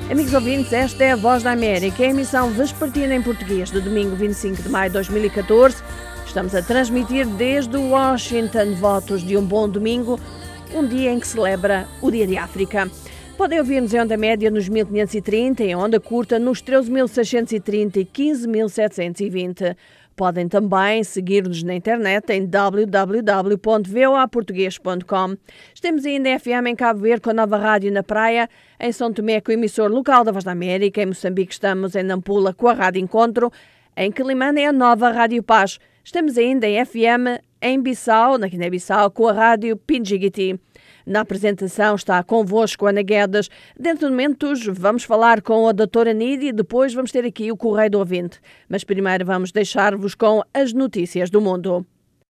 Amigos ouvintes, esta é a Voz da América, a emissão vespertina em português de domingo 25 de maio de 2014. Estamos a transmitir desde Washington votos de um bom domingo, um dia em que celebra o Dia de África. Podem ouvir-nos em onda média nos 1530, em onda curta nos 13.630 e 15.720. Podem também seguir-nos na internet em www.voaportugues.com. Estamos ainda em FM em Cabo Verde com a Nova Rádio na Praia, em São Tomé com o emissor local da Voz da América, em Moçambique estamos em Nampula com a Rádio Encontro, em Quelimane é a Nova Rádio Paz. Estamos ainda em FM em Bissau, na Guiné-Bissau, com a Rádio Pinjigiti. Na apresentação está convosco Ana Guedes. Dentro de momentos vamos falar com a doutora Nidi e depois vamos ter aqui o Correio do Ouvinte. Mas primeiro vamos deixar-vos com as notícias do mundo.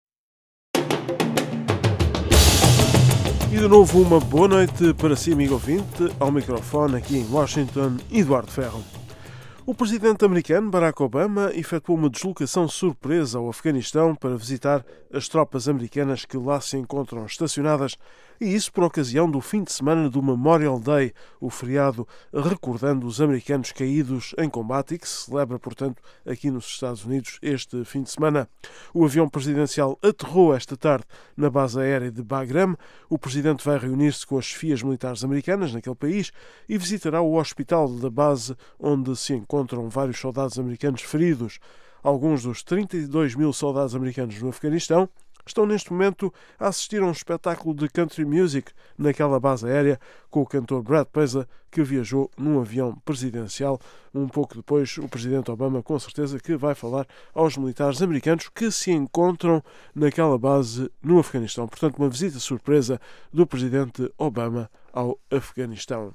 E de novo uma boa noite para si, amigo ouvinte. Ao microfone aqui em Washington, Eduardo Ferro. O presidente americano Barack Obama efetuou uma deslocação surpresa ao Afeganistão para visitar as tropas americanas que lá se encontram estacionadas, e isso por ocasião do fim de semana do Memorial Day, o feriado recordando os americanos caídos em combate e que se celebra, portanto, aqui nos Estados Unidos este fim de semana. O avião presidencial aterrou esta tarde na base aérea de Bagram. O presidente vai reunir-se com as chefias militares americanas naquele país e visitará o hospital da base onde se encontram vários soldados americanos feridos. Alguns dos 32 mil soldados americanos no Afeganistão estão neste momento a assistir a um espetáculo de country music naquela base aérea com o cantor Brad Paisley, que viajou num avião presidencial. Um pouco depois, o presidente Obama com certeza que vai falar aos militares americanos que se encontram naquela base no Afeganistão. Portanto, uma visita surpresa do presidente Obama ao Afeganistão.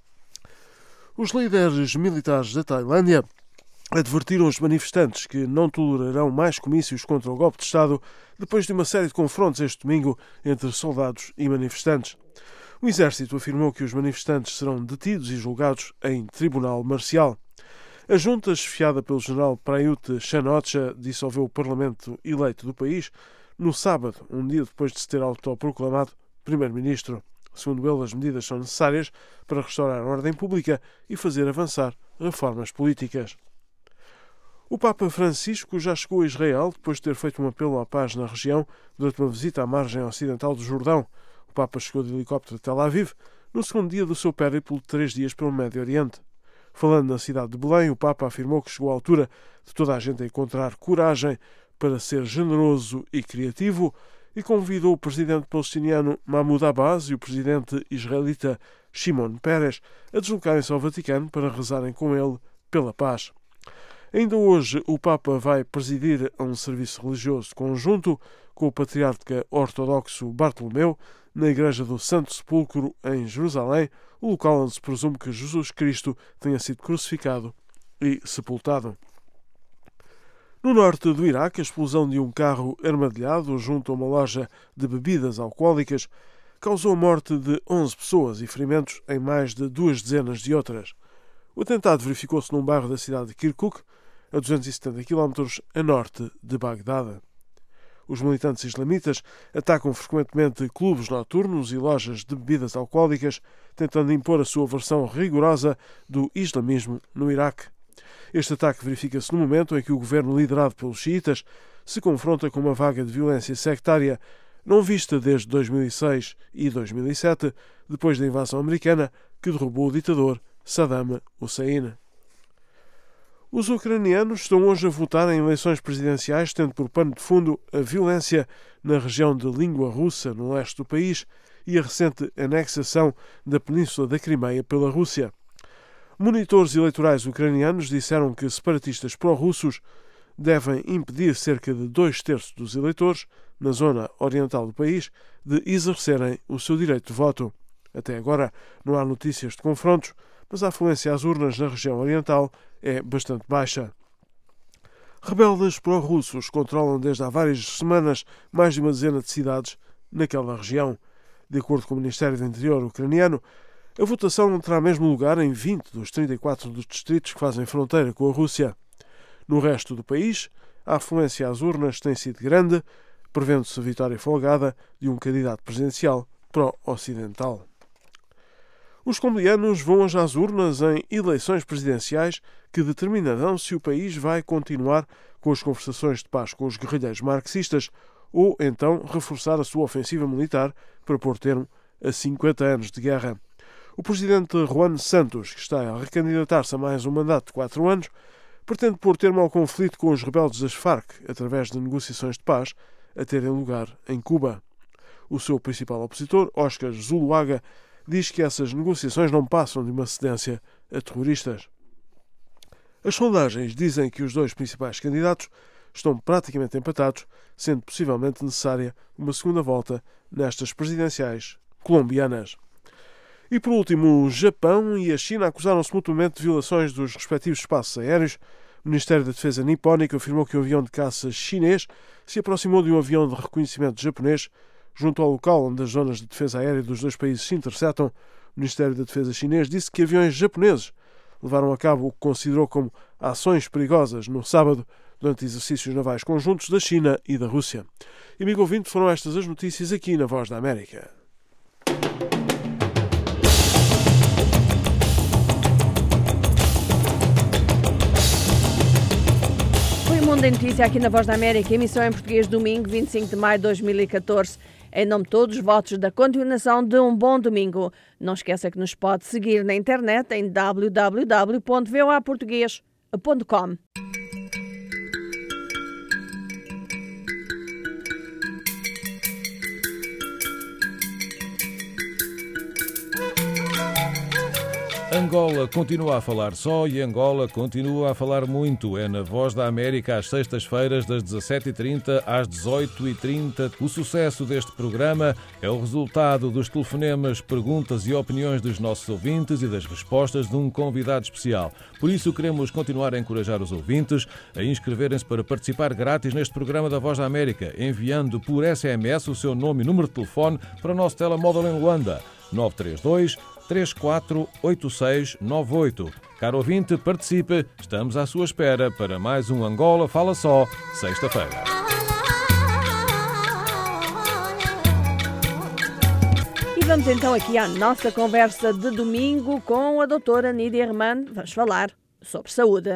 Os líderes militares da Tailândia advertiram os manifestantes que não tolerarão mais comícios contra o golpe de Estado depois de uma série de confrontos este domingo entre soldados e manifestantes. O exército afirmou que os manifestantes serão detidos e julgados em tribunal marcial. A junta, chefiada pelo general Prayut Chan-o-cha, dissolveu o parlamento eleito do país no sábado, um dia depois de se ter autoproclamado primeiro-ministro. Segundo ele, as medidas são necessárias para restaurar a ordem pública e fazer avançar reformas políticas. O Papa Francisco já chegou a Israel depois de ter feito um apelo à paz na região durante uma visita à margem ocidental do Jordão. O Papa chegou de helicóptero a Tel Aviv no segundo dia do seu périplo de 3 dias pelo Médio Oriente. Falando na cidade de Belém, o Papa afirmou que chegou à altura de toda a gente a encontrar coragem para ser generoso e criativo e convidou o presidente palestiniano Mahmoud Abbas e o presidente israelita Shimon Peres a deslocarem-se ao Vaticano para rezarem com ele pela paz. Ainda hoje, o Papa vai presidir a um serviço religioso conjunto com o patriarca ortodoxo Bartolomeu na Igreja do Santo Sepulcro, em Jerusalém, o local onde se presume que Jesus Cristo tenha sido crucificado e sepultado. No norte do Iraque, a explosão de um carro armadilhado junto a uma loja de bebidas alcoólicas causou a morte de 11 pessoas e ferimentos em mais de 2 dezenas de outras. O atentado verificou-se num bairro da cidade de Kirkuk, a 270 km a norte de Bagdade. Os militantes islamitas atacam frequentemente clubes noturnos e lojas de bebidas alcoólicas, tentando impor a sua versão rigorosa do islamismo no Iraque. Este ataque verifica-se no momento em que o governo liderado pelos xiitas se confronta com uma vaga de violência sectária não vista desde 2006 e 2007, depois da invasão americana que derrubou o ditador Saddam Hussein. Os ucranianos estão hoje a votar em eleições presidenciais, tendo por pano de fundo a violência na região de língua russa no leste do país e a recente anexação da península da Crimeia pela Rússia. Monitores eleitorais ucranianos disseram que separatistas pró-russos devem impedir cerca de 2/3 dos eleitores, na zona oriental do país, de exercerem o seu direito de voto. Até agora não há notícias de confrontos, mas a afluência às urnas na região oriental é bastante baixa. Rebeldes pró-russos controlam desde há várias semanas mais de uma dezena de cidades naquela região. De acordo com o Ministério do Interior ucraniano, a votação não terá mesmo lugar em 20 dos 34 dos distritos que fazem fronteira com a Rússia. No resto do país, a afluência às urnas tem sido grande, prevendo-se a vitória folgada de um candidato presidencial pró-ocidental. Os colombianos vão hoje às urnas em eleições presidenciais que determinarão se o país vai continuar com as conversações de paz com os guerrilheiros marxistas ou então reforçar a sua ofensiva militar para pôr termo a 50 anos de guerra. O presidente Juan Santos, que está a recandidatar-se a mais um mandato de 4 anos, pretende pôr termo ao conflito com os rebeldes das Farc através de negociações de paz a terem lugar em Cuba. O seu principal opositor, Óscar Zuloaga, diz que essas negociações não passam de uma cedência a terroristas. As sondagens dizem que os dois principais candidatos estão praticamente empatados, sendo possivelmente necessária uma segunda volta nestas presidenciais colombianas. E por último, o Japão e a China acusaram-se mutuamente de violações dos respectivos espaços aéreos. O Ministério da Defesa nipónico afirmou que um avião de caça chinês se aproximou de um avião de reconhecimento japonês junto ao local onde as zonas de defesa aérea dos dois países se interceptam. O Ministério da Defesa chinês disse que aviões japoneses levaram a cabo o que considerou como ações perigosas no sábado durante exercícios navais conjuntos da China e da Rússia. E, amigo ouvinte, foram estas as notícias aqui na Voz da América. Foi o Mundo em Notícia aqui na Voz da América, emissão em português domingo, 25 de maio de 2014. Em nome de todos, votos da continuação de um bom domingo. Não esqueça que nos pode seguir na internet em www.voaportugues.com. Angola continua a falar só e Angola continua a falar muito. É na Voz da América às sextas-feiras das 17h30 às 18h30. O sucesso deste programa é o resultado dos telefonemas, perguntas e opiniões dos nossos ouvintes e das respostas de um convidado especial. Por isso queremos continuar a encorajar os ouvintes a inscreverem-se para participar grátis neste programa da Voz da América, enviando por SMS o seu nome e número de telefone para o nosso telemóvel em Luanda, 932-348698. Caro ouvinte, participe. Estamos à sua espera para mais um Angola Fala Só, sexta-feira. E vamos então aqui à nossa conversa de domingo com a doutora Nídia Herman. Vamos falar sobre saúde.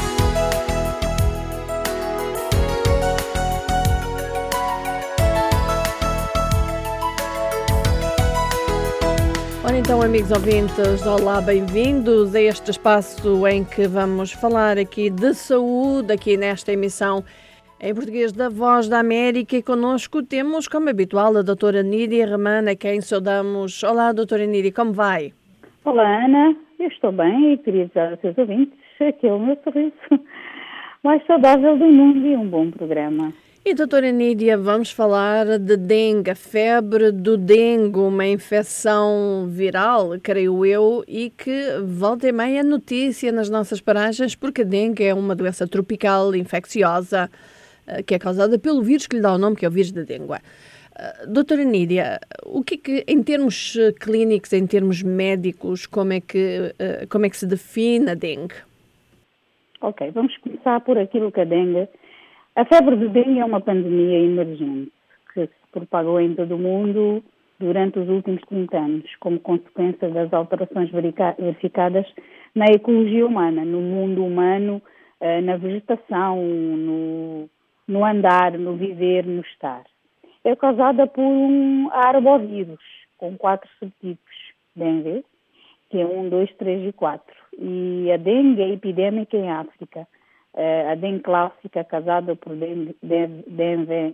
Ora então, amigos ouvintes, olá, bem-vindos a este espaço em que vamos falar aqui de saúde, aqui nesta emissão em português da Voz da América. E connosco temos, como habitual, a doutora Nídia Herman, a quem saudamos. Olá, doutora Nídia, como vai? Olá, Ana, eu estou bem e queria dizer aos seus ouvintes aquele meu sorriso mais saudável do mundo e um bom programa. E, doutora Nídia, vamos falar de dengue, a febre do dengue, uma infecção viral, creio eu, e que volta e meia notícia nas nossas paragens, porque a dengue é uma doença tropical infecciosa que é causada pelo vírus que lhe dá o nome, que é o vírus da dengue. Doutora Nídia, o que em termos clínicos, em termos médicos, como é que se define a dengue? Ok, vamos começar por aquilo que a dengue... A febre de dengue é uma pandemia emergente que se propagou em todo o mundo durante os últimos 30 anos, como consequência das alterações verificadas na ecologia humana, no mundo humano, na vegetação, no andar, no viver, no estar. É causada por um arbovírus, com 4 subtipos dengue, que é 1, 2, 3 e 4. E a dengue é epidêmica em África. A dengue clássica, causada por DENV1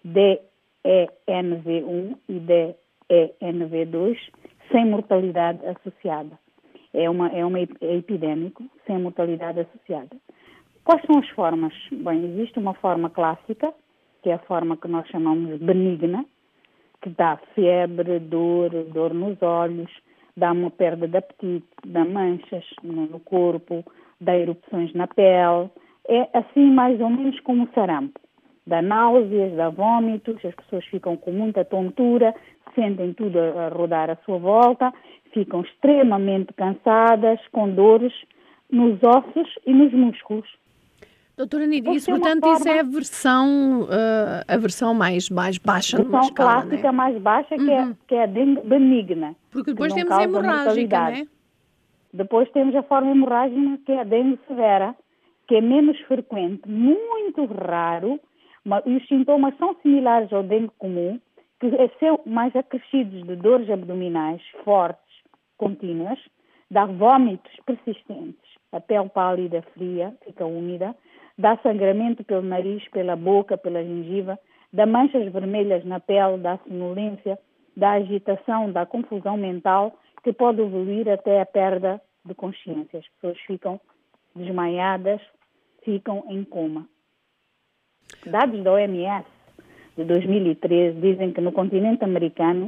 e DENV2, sem mortalidade associada. É epidêmico, sem mortalidade associada. Quais são as formas? Bem, existe uma forma clássica, que é a forma que nós chamamos benigna, que dá febre, dor nos olhos, dá uma perda de apetite, dá manchas no corpo, dá erupções na pele. É assim mais ou menos como o sarampo. Dá náuseas, dá vômitos, as pessoas ficam com muita tontura, sentem tudo a rodar à sua volta, ficam extremamente cansadas, com dores nos ossos e nos músculos. Doutora Nídia, isso, portanto, isso é a versão mais baixa numa versão escala, clássica né? mais baixa, que é a dengue benigna. Porque depois que não temos a causa hemorrágica, mortalidade. né? Depois temos a forma hemorrágica, que é a dengue severa, que é menos frequente, muito raro, e os sintomas são similares ao dengue comum, que são mais acrescidos de dores abdominais fortes, contínuas, dá vômitos persistentes, a pele pálida, fria, fica úmida, dá sangramento pelo nariz, pela boca, pela gengiva, dá manchas vermelhas na pele, dá sonolência, dá agitação, dá confusão mental, que pode evoluir até a perda de consciência. As pessoas ficam desmaiadas, ficam em coma. Dados da OMS de 2013 dizem que no continente americano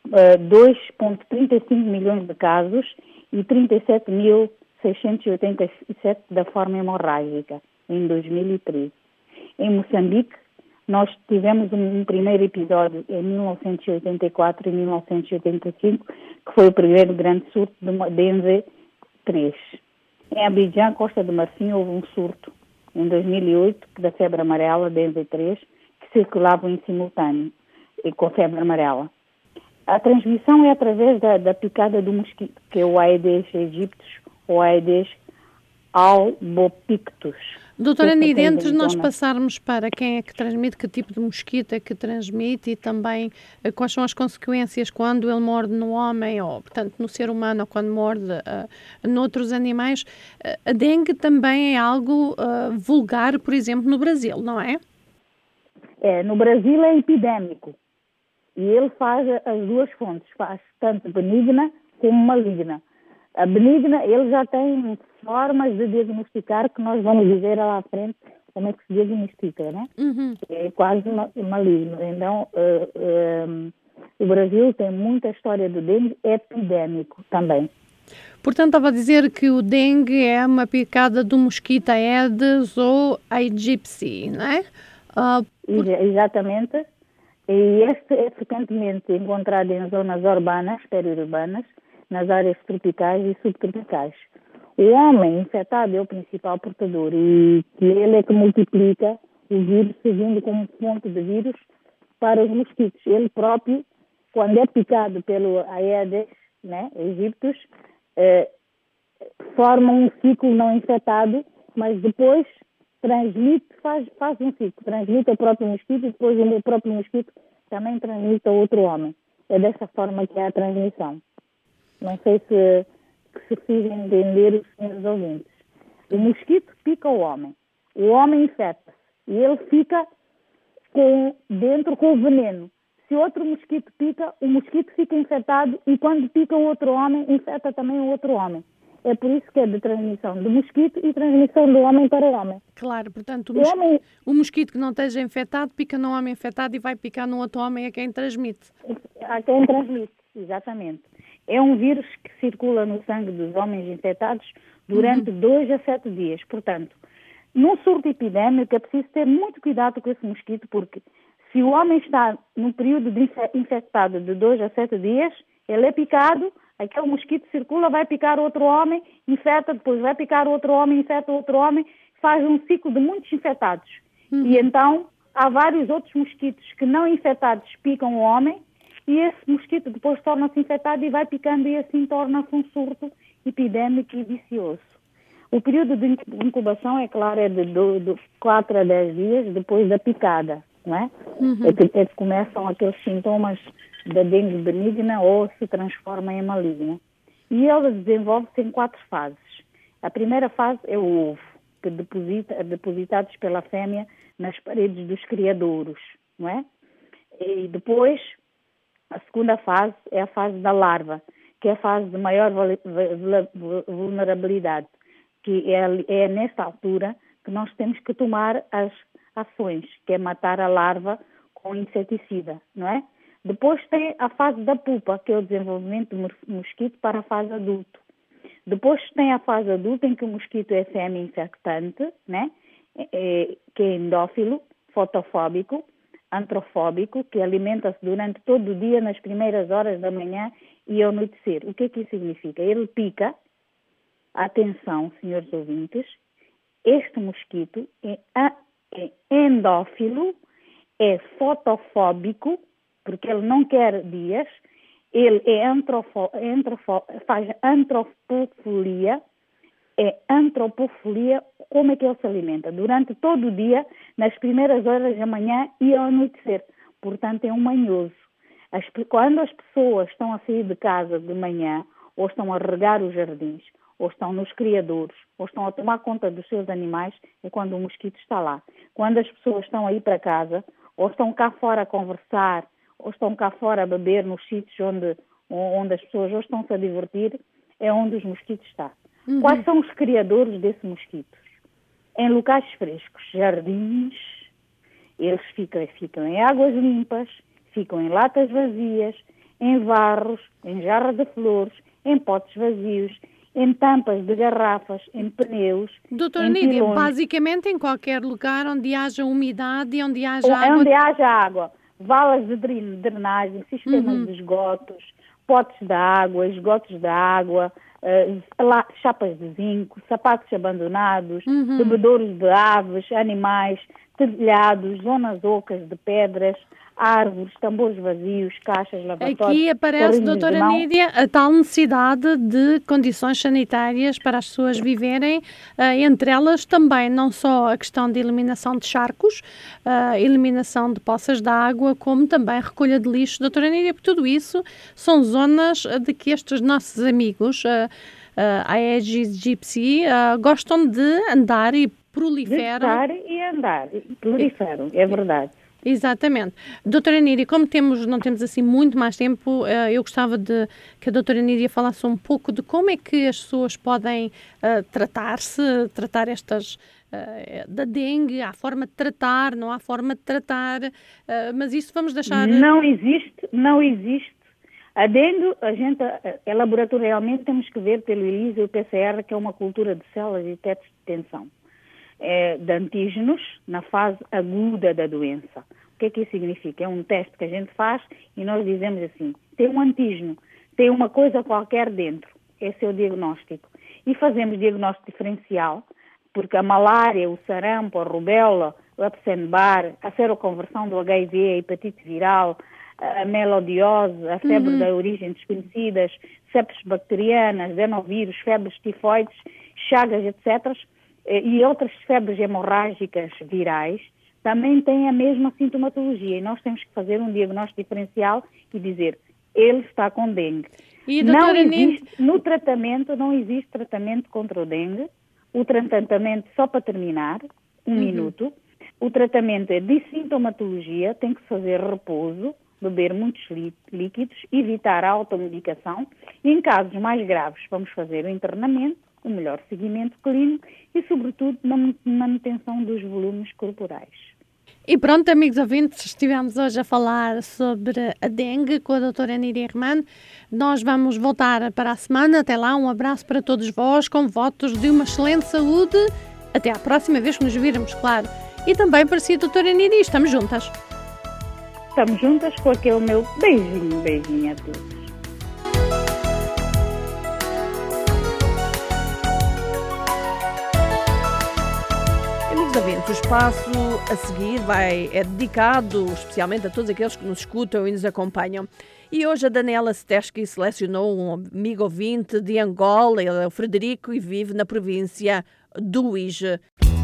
2,35 milhões de casos e 37.687 da forma hemorrágica em 2013. Em Moçambique, nós tivemos um primeiro episódio em 1984 e 1985, que foi o primeiro grande surto de dengue 3. Em Abidjan, Costa do Marfim, houve um surto em 2008 da febre amarela, dengue 3, que circulavam em simultâneo e com febre amarela. A transmissão é através da picada do mosquito, que é o Aedes aegyptus ou Aedes albopictus. Doutora Nídia, antes de nós passarmos para quem é que transmite, que tipo de mosquito é que transmite e também quais são as consequências quando ele morde no homem ou, portanto, no ser humano ou quando morde noutros animais, a dengue também é algo vulgar, por exemplo, no Brasil, não é? No Brasil é epidémico e ele faz as duas fontes, faz tanto benigna como maligna. A benigna, ele já tem formas de diagnosticar que nós vamos dizer lá à frente como é que se diagnostica, né? Uhum. É quase maligno. Então, o Brasil tem muita história do dengue epidémico também. Portanto, estava a dizer que o dengue é uma picada do mosquito Aedes ou aegypti, não é? Exatamente. E este é frequentemente encontrado em zonas urbanas, periurbanas, nas áreas tropicais e subtropicais. O homem infectado é o principal portador e ele é que multiplica o vírus, servindo como fonte de vírus para os mosquitos. Ele próprio, quando é picado pelo Aedes aegyptus, forma um ciclo não infectado, mas depois transmite, faz um ciclo, transmite ao próprio mosquito e depois o próprio mosquito também transmite a outro homem. É dessa forma que é a transmissão. Não sei se fiz entender os senhores ouvintes. O mosquito pica o homem infecta-se e ele fica dentro com o veneno. Se outro mosquito pica, o mosquito fica infectado e quando pica o outro homem, infecta também o outro homem. É por isso que é de transmissão do mosquito e transmissão do homem para o homem. Claro, portanto, o mosquito que não esteja infectado pica no homem infectado e vai picar no outro homem a quem transmite. A quem transmite, exatamente. É um vírus que circula no sangue dos homens infectados durante 2 a 7 dias. Portanto, num surto epidémico é preciso ter muito cuidado com esse mosquito, porque se o homem está num período de infectado de 2 a 7 dias, ele é picado, aquele mosquito circula, vai picar outro homem, infecta, depois vai picar outro homem, infecta outro homem, faz um ciclo de muitos infectados. E então, há vários outros mosquitos que não infectados picam o homem, e esse mosquito depois torna-se infectado e vai picando e assim torna-se um surto epidémico e vicioso. O período de incubação, é claro, é de 4 a 10 dias depois da picada, não é? É que começam aqueles sintomas da dengue benigna ou se transforma em maligna. E ela desenvolve-se em 4 fases. A primeira fase é o ovo, que depositados pela fêmea nas paredes dos criadouros, não é? E depois, a segunda fase é a fase da larva, que é a fase de maior vulnerabilidade, que é nesta altura que nós temos que tomar as ações, que é matar a larva com inseticida, não é? Depois tem a fase da pupa, que é o desenvolvimento do mosquito para a fase adulta. Depois tem a fase adulta, em que o mosquito é semi-infectante, né? Que é endófilo, fotofóbico, antrofóbico, que alimenta-se durante todo o dia, nas primeiras horas da manhã e ao anoitecer. O que é que isso significa? Ele pica, atenção, senhores ouvintes, Este mosquito é endófilo, é fotofóbico, porque ele não quer dias, ele faz antropofilia. É antropofilia, como é que ele se alimenta? Durante todo o dia, nas primeiras horas da manhã e ao anoitecer. Portanto, é um manhoso. Quando as pessoas estão a sair de casa de manhã, ou estão a regar os jardins, ou estão nos criadouros, ou estão a tomar conta dos seus animais, é quando o mosquito está lá. Quando as pessoas estão a ir para casa, ou estão cá fora a conversar, ou estão cá fora a beber nos sítios onde as pessoas ou estão-se a divertir, é onde os mosquitos estão. Quais são os criadores desses mosquitos? Em locais frescos, jardins, eles ficam em águas limpas, ficam em latas vazias, em varros, em jarras de flores, em potes vazios, em tampas de garrafas, em pneus. Doutora Nídia, basicamente em qualquer lugar onde haja umidade e onde haja água. Onde haja água, valas de drenagem, sistemas de esgotos, potes de água, esgotos de água, chapas de zinco, sapatos abandonados, bebedouros de aves, animais, telhados, zonas ocas de pedras, árvores, tambores vazios, caixas, lavatórios. Aqui aparece, doutora Nídia, a tal necessidade de condições sanitárias para as pessoas viverem, entre elas também não só a questão de eliminação de charcos, eliminação de poças de água, como também recolha de lixo. Doutora Nídia, porque tudo isso são zonas de que estes nossos amigos, a Aedes aegypti, gostam de andar e proliferam. De estar e andar, proliferam, é verdade. Exatamente. Doutora Nídia, como não temos assim muito mais tempo, eu gostava de que a doutora Nídia falasse um pouco de como é que as pessoas podem tratar estas da dengue. Há forma de tratar, não há forma de tratar, mas isso vamos deixar... Não existe. A dengue, laboratorialmente temos que ver pelo ELISA e o PCR, que é uma cultura de células e testes de tensão de antígenos na fase aguda da doença. O que é que isso significa? É um teste que a gente faz e nós dizemos assim, tem um antígeno, tem uma coisa qualquer dentro. Esse é o diagnóstico. E fazemos diagnóstico diferencial, porque a malária, o sarampo, a rubéola, o Epstein-Barr, a seroconversão do HIV, a hepatite viral, a melodiose, a febre da origem desconhecidas, sepsis bacterianas, adenovírus, febres tifoides, chagas, etc., e outras febres hemorrágicas virais, também têm a mesma sintomatologia. E nós temos que fazer um diagnóstico diferencial e dizer, ele está com dengue. E, No tratamento, não existe tratamento contra o dengue. O tratamento, só para terminar, minuto, o tratamento é de sintomatologia, tem que fazer repouso, beber muitos líquidos, evitar a automedicação. E em casos mais graves, vamos fazer o internamento, o melhor seguimento clínico e, sobretudo, na manutenção dos volumes corporais. E pronto, amigos ouvintes, estivemos hoje a falar sobre a dengue com a doutora Nídia Hermano. Nós vamos voltar para a semana. Até lá, um abraço para todos vós, com votos de uma excelente saúde. Até à próxima vez que nos virmos, claro. E também para si, doutora Nídia, estamos juntas. Estamos juntas com aquele meu beijinho a todos. O espaço a seguir é dedicado especialmente a todos aqueles que nos escutam e nos acompanham. E hoje a Daniela Stesky selecionou um amigo ouvinte de Angola, ele é o Frederico e vive na província do Uíge.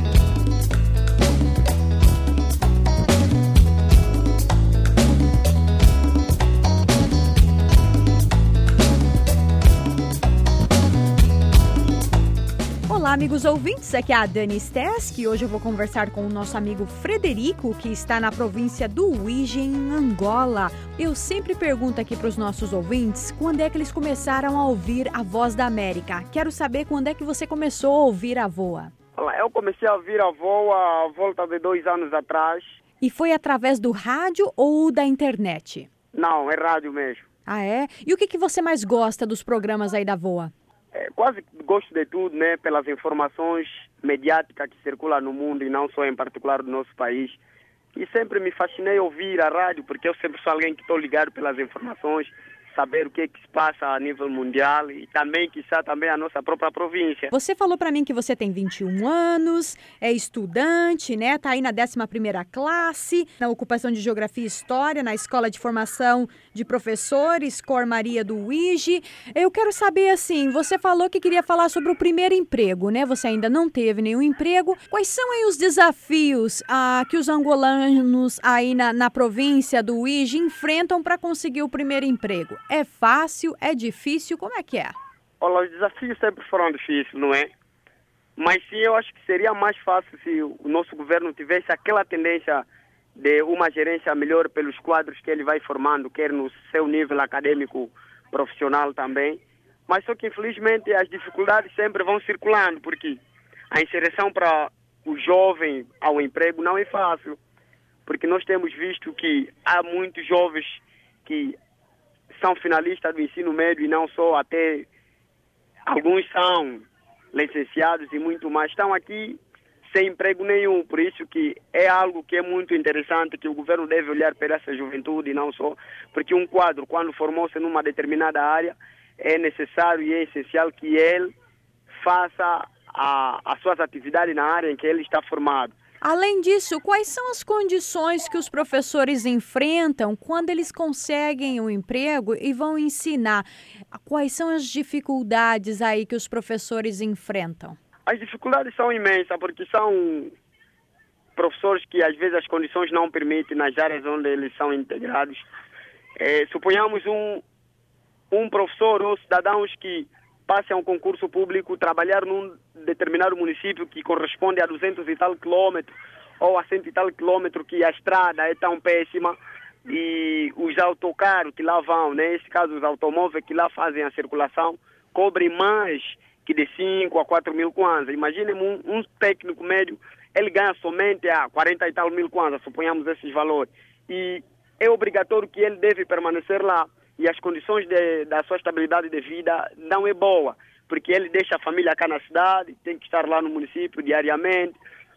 Olá, amigos ouvintes, aqui é a Dani Stesky. Hoje eu vou conversar com o nosso amigo Frederico, que está na província do Uíge, em Angola. Eu sempre pergunto aqui para os nossos ouvintes quando é que eles começaram a ouvir a Voz da América. Quero saber quando é que você começou a ouvir a VOA. Olá, eu comecei a ouvir a VOA à volta de 2 anos atrás. E foi através do rádio ou da internet? Não, é rádio mesmo. Ah, é? E o que você mais gosta dos programas aí da VOA? Quase gosto de tudo, né? Pelas informações mediáticas que circulam no mundo e não só em particular do nosso país. E sempre me fascinei ouvir a rádio, porque eu sempre sou alguém que estou ligado pelas informações, saber o que se passa a nível mundial e também, quiçá, também a nossa própria província. Você falou para mim que você tem 21 anos, é estudante, né? Está aí na 11ª classe, na ocupação de Geografia e História, na Escola de Formação de Professores, Cor Maria do UIG. Eu quero saber, assim, você falou que queria falar sobre o primeiro emprego, né? Você ainda não teve nenhum emprego. Quais são aí os desafios que os angolanos aí na província do UIG enfrentam para conseguir o primeiro emprego? É fácil? É difícil? Como é que é? Olha, os desafios sempre foram difíceis, não é? Mas sim, eu acho que seria mais fácil se o nosso governo tivesse aquela tendência de uma gerência melhor pelos quadros que ele vai formando, quer no seu nível acadêmico, profissional também. Mas só que, infelizmente, as dificuldades sempre vão circulando, porque a inserção para o jovem ao emprego não é fácil. Porque nós temos visto que há muitos jovens que são finalistas do ensino médio e não só, até alguns são licenciados e muito mais, estão aqui sem emprego nenhum. Por isso que é algo que é muito interessante, que o governo deve olhar para essa juventude e não só, porque um quadro, quando formou-se numa determinada área, é necessário e é essencial que ele faça as suas atividades na área em que ele está formado. Além disso, quais são as condições que os professores enfrentam quando eles conseguem um emprego e vão ensinar? Quais são as dificuldades aí que os professores enfrentam? As dificuldades são imensas, porque são professores que às vezes as condições não permitem nas áreas onde eles são integrados. Suponhamos um professor ou cidadãos que passe a um concurso público, trabalhar num determinado município que corresponde a 200 e tal quilômetros ou a 100 e tal quilômetros, que a estrada é tão péssima e os autocarros que lá vão, né, nesse caso os automóveis que lá fazem a circulação, cobrem mais que de 5 a 4 mil kwanza. Imaginem um técnico médio, ele ganha somente a 40 e tal mil kwanza, suponhamos esses valores. E é obrigatório que ele deve permanecer lá. E as condições da sua estabilidade de vida não é boa, porque ele deixa a família cá na cidade, tem que estar lá no município diariamente,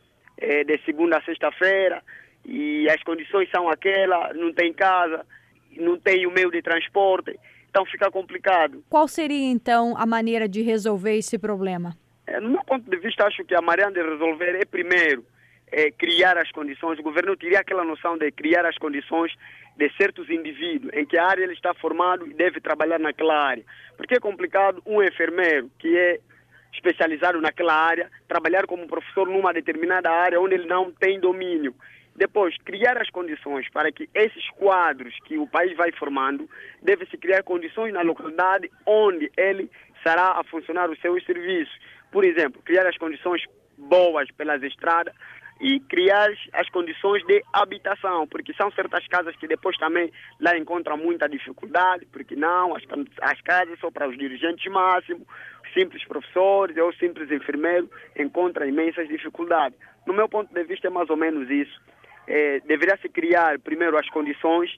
de segunda a sexta-feira, e as condições são aquelas, não tem casa, não tem o meio de transporte, então fica complicado. Qual seria, então, a maneira de resolver esse problema? No meu ponto de vista, acho que a maneira de resolver é, primeiro, criar as condições. O governo teria aquela noção de criar as condições de certos indivíduos, em que a área ele está formado e deve trabalhar naquela área. Porque é complicado um enfermeiro que é especializado naquela área, trabalhar como professor numa determinada área onde ele não tem domínio. Depois, criar as condições para que esses quadros que o país vai formando, deve-se criar condições na localidade onde ele estará a funcionar os seus serviços. Por exemplo, criar as condições boas pelas estradas, e criar as condições de habitação, porque são certas casas que depois também lá encontram muita dificuldade, porque não, as casas só para os dirigentes máximos, simples professores ou simples enfermeiros encontram imensas dificuldades. No meu ponto de vista é mais ou menos isso. Deveria se criar primeiro as condições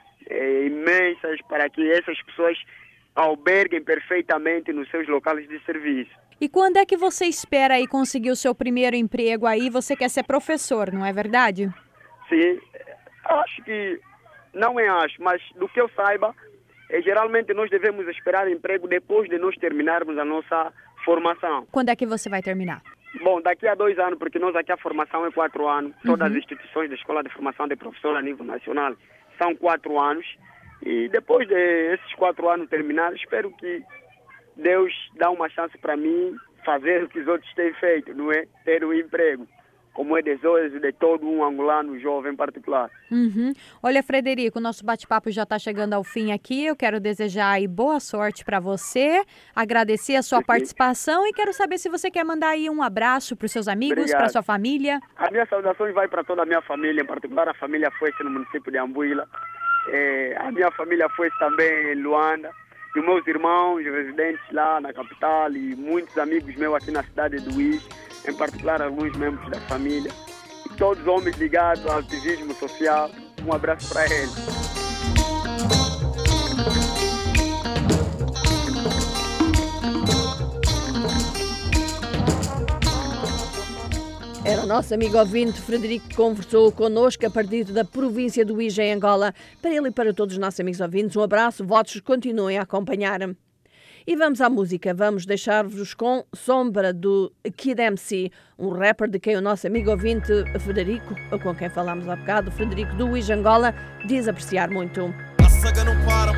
imensas para que essas pessoas alberguem perfeitamente nos seus locais de serviço. E quando é que você espera aí conseguir o seu primeiro emprego aí? Você quer ser professor, não é verdade? Sim, acho que, mas do que eu saiba, geralmente nós devemos esperar emprego depois de nós terminarmos a nossa formação. Quando é que você vai terminar? Bom, daqui a 2 anos, porque nós aqui a formação é 4 anos. Todas as instituições da Escola de Formação de Professor a nível nacional são 4 anos. E depois desses 4 anos terminados, espero que Deus dá uma chance para mim fazer o que os outros têm feito, não é? Ter um emprego, como é desejo de todo um angolano jovem em particular. Olha, Frederico, o nosso bate-papo já está chegando ao fim aqui. Eu quero desejar aí boa sorte para você, agradecer a sua participação e quero saber se você quer mandar aí um abraço para os seus amigos, para sua família. As minhas saudações vai para toda a minha família, em particular a família Fueste no município de Ambuila. A minha família Fueste também em Luanda. E os meus irmãos residentes lá na capital e muitos amigos meus aqui na cidade do UIG, em particular alguns membros da família. E todos os homens ligados ao ativismo social, um abraço para eles. Era o nosso amigo ouvinte Frederico que conversou connosco a partir da província do Uíge, em Angola. Para ele e para todos os nossos amigos ouvintes, um abraço, votos, continuem a acompanhar. E vamos à música, vamos deixar-vos com Sombra do Kid MC, um rapper de quem o nosso amigo ouvinte Frederico, com quem falámos há bocado, Frederico do Uíge, Angola, diz apreciar muito. A saga não para.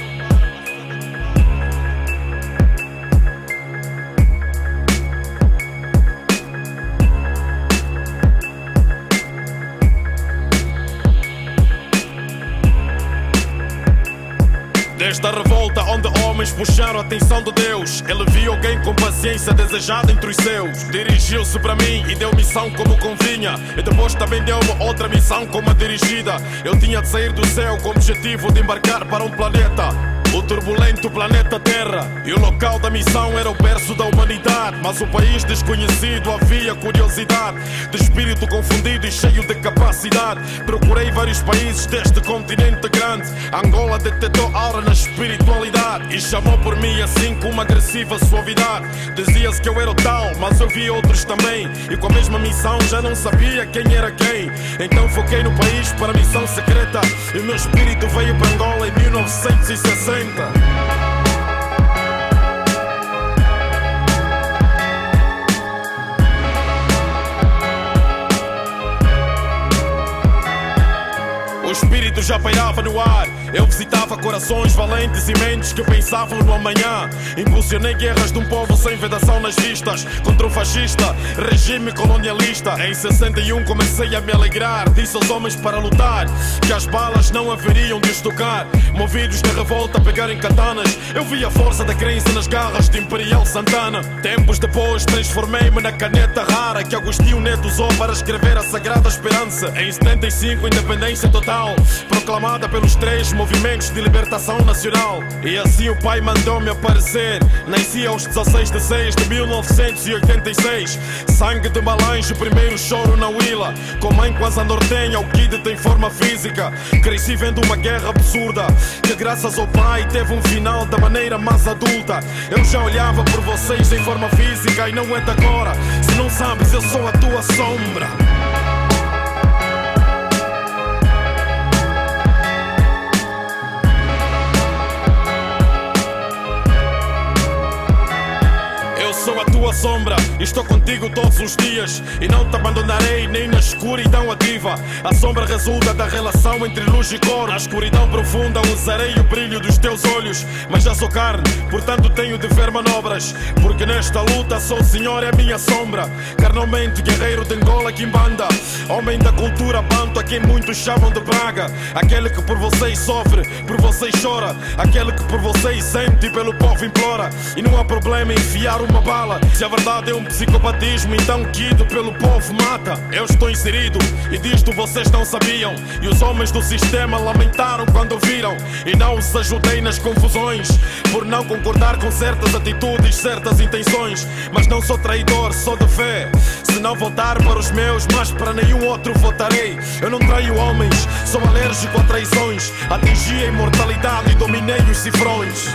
Desde a revolta onde homens puxaram a atenção de Deus, ele viu alguém com paciência desejada entre os seus. Dirigiu-se para mim e deu missão como convinha, e depois também deu-me outra missão como a dirigida. Eu tinha de sair do céu com o objetivo de embarcar para um planeta, o turbulento planeta Terra, e o local da missão era o berço da humanidade. Mas o país desconhecido havia curiosidade, de espírito confundido e cheio de capacidade. Procurei vários países deste continente grande. Angola detectou aura na espiritualidade e chamou por mim assim com uma agressiva suavidade. Dizia-se que eu era o tal, mas eu vi outros também, e com a mesma missão já não sabia quem era quem. Então foquei no país para a missão secreta, e o meu espírito veio para Angola em 1960. O espírito já pairava no ar. Eu visitava corações valentes e mentes que pensavam no amanhã. Impulsionei guerras de um povo sem vedação nas vistas, contra o fascista regime colonialista. Em 61 comecei a me alegrar, disse aos homens para lutar que as balas não haveriam de os tocar. Movidos de revolta a pegarem katanas, eu vi a força da crença nas garras de Imperial Santana. Tempos depois transformei-me na caneta rara que Agostinho Neto usou para escrever a Sagrada Esperança. Em 75 independência total, proclamada pelos 3 movimentos de libertação nacional. E assim o pai mandou-me aparecer. Nasci aos 16 de 6 de 1986. Sangue de Malange, o primeiro choro na Willa. Com mãe quase a nortenha, o Kid tem forma física. Cresci vendo uma guerra absurda, que graças ao pai teve um final da maneira mais adulta. Eu já olhava por vocês em forma física e não é de agora. Se não sabes, eu sou a tua sombra. Sou a tua sombra, estou contigo todos os dias, e não te abandonarei nem na escuridão ativa. A sombra resulta da relação entre luz e cor. Na escuridão profunda usarei o brilho dos teus olhos, mas já sou carne, portanto tenho de ver manobras, porque nesta luta sou o Senhor e a minha sombra. Carnalmente guerreiro de Angola, Quimbanda, homem da cultura banto, a quem muitos chamam de praga. Aquele que por vocês sofre, por vocês chora, aquele que por vocês sente e pelo povo implora. E não há problema em enfiar uma bala, se a verdade é um psicopatismo, então Kid pelo povo mata. Eu estou inserido e disto vocês não sabiam, e os homens do sistema lamentaram quando viram. E não os ajudei nas confusões, por não concordar com certas atitudes, certas intenções. Mas não sou traidor, sou de fé. Se não votar para os meus, mas para nenhum outro votarei. Eu não traio homens, sou alérgico a traições. Atingi a imortalidade e dominei os cifrões.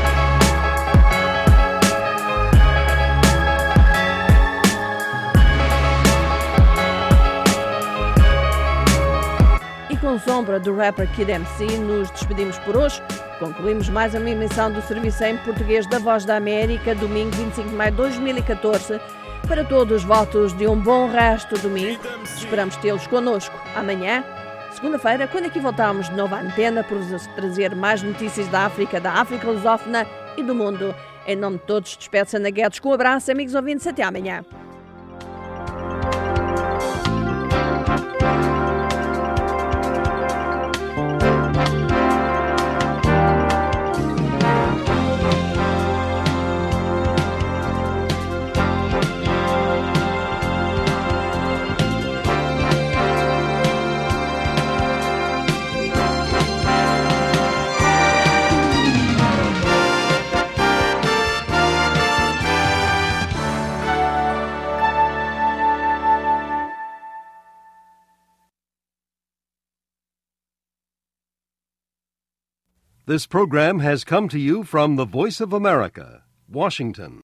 Com Sombra do rapper Kid MC, nos despedimos por hoje. Concluímos mais uma emissão do Serviço em Português da Voz da América, domingo 25 de maio de 2014. Para todos, votos de um bom resto de domingo. Esperamos tê-los connosco amanhã, segunda-feira, quando aqui voltamos de novo à antena para vos trazer mais notícias da África lusófona e do mundo. Em nome de todos, despede-se Ana Guedes com um abraço, amigos ouvintes, até amanhã. This program has come to you from the Voice of America, Washington.